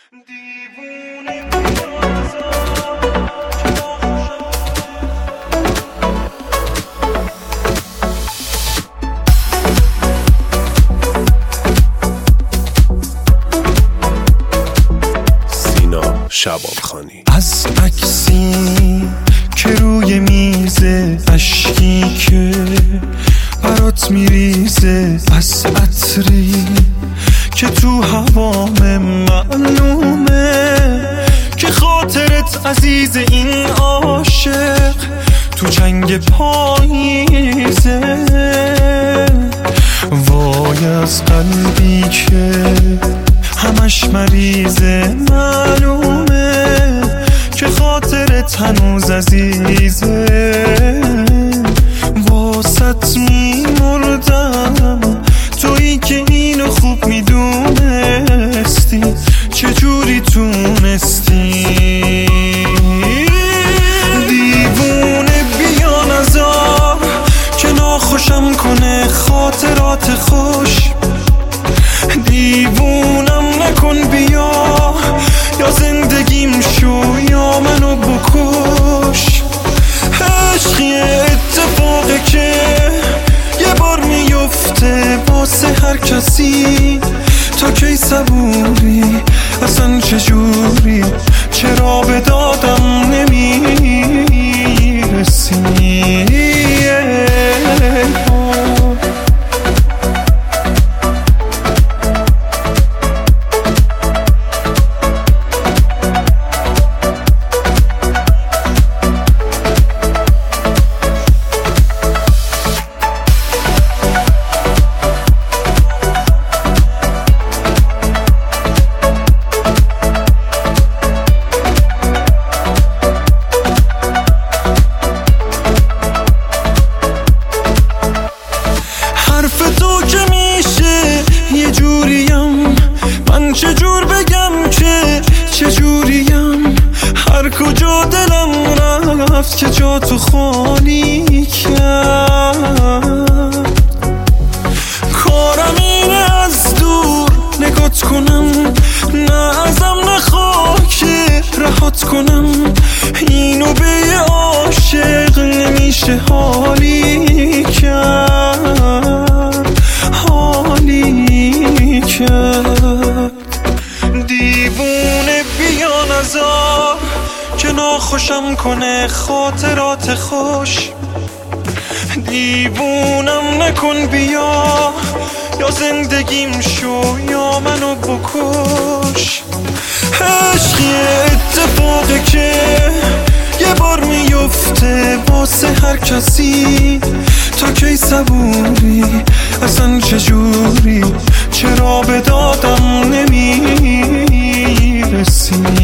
شبانخانی. از عکسی که روی میزه، اشکی که برات میریزه، از عطری که تو هوام معلومه که خاطرت عزیز این عاشق تو جنگ پاییزه. وای از قلبی که همش مریضه، معلومه که خاطرت هنوز عزیزه. واسط میمردم، تویی که اینو خوب میدونستی، چجوری تونستی؟ دیوونه بیا نزار که ناخوشم کنه خاطرات خوش. دیوونم نکن بیا، یا زندگیم شو یا منو بکش. عشقی اتفاقه که یه بار میفته واسه هر کسی. تا کی صبوری؟ اصلا چجوری؟ چرا به دادم نمیرسی؟ چجور بگم که چجوریم؟ هر کجا دلم رفت که جا تو خالی کرد. کارم اینه از دور نگات کنم، نه ازم نخواه که رهات کنم. اینو به یه عاشق نمیشه حالی کرد، حالی کرد. دیوونه بیا نزار که ناخوشم کنه خاطرات خوش. دیوونم نکن بیا، یا زندگیم شو یا منو بکش. عشقی اتفاقه که یه بار میفته واسه هر کسی. تا کی صبوری؟ اصلا چجوری؟ چرا به دادم نمیرسی؟